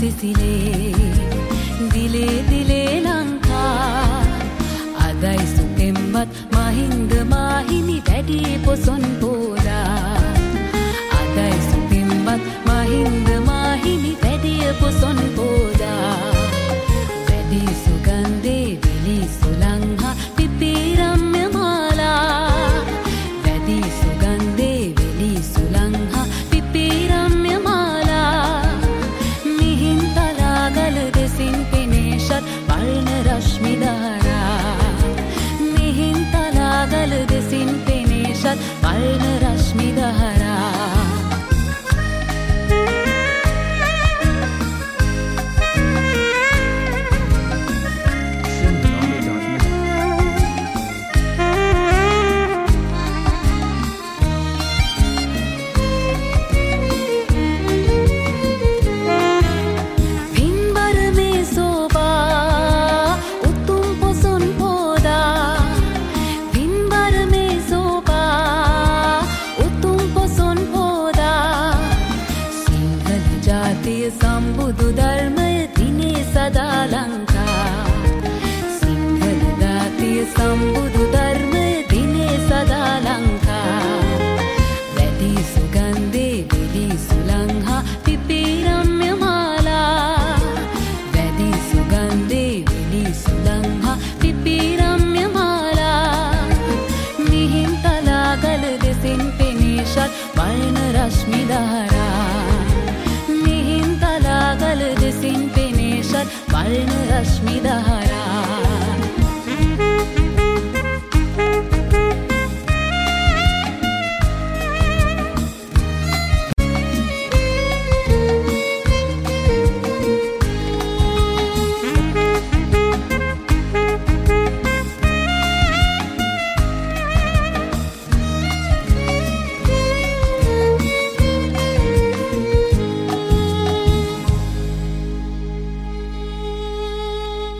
සිසිලේ දිලේ දිලේ ලංකා අදයි සුපෙම්වත් මහින්ද මාහිමි වැඩි පොසොන් පෝලා අදයි සුපෙම්වත් මහින්ද මාහිමි වැඩි පොසොන් පෝලා වැඩි සුගන්ධේ විලි සුලංහා පිපිරම්ය මාලා වැඩි සුගන්ධේ විලි සුලංහා පිපිරම්ය මාලා මිහින් තලාගල දෙසින් පෙනේෂත් වර්ණ රශ්මි ධාරා මිහින් තලාගල දෙසින් පෙනේෂත් වර්ණ රශ්මි ධාරා සම්බුදු ධර්මය දිනේ සදා ලංකා සිංහල ජාතිය සම්බුදු ධර්මය දිනේ සදා ලංකා වැඩි සුගන්ධේ විලි සුලංහා පිපිරම්ය මාලා වැඩි සුගන්ධේ විලි සුලංහා පිපිරම්ය මාලා මිහින් තලාගල දෙසින් පෙනේෂත් වර්ණ රශ්මි ධාරා ගල දෙසින් පෙනේෂත් වර්ණ රශ්මි ධාරා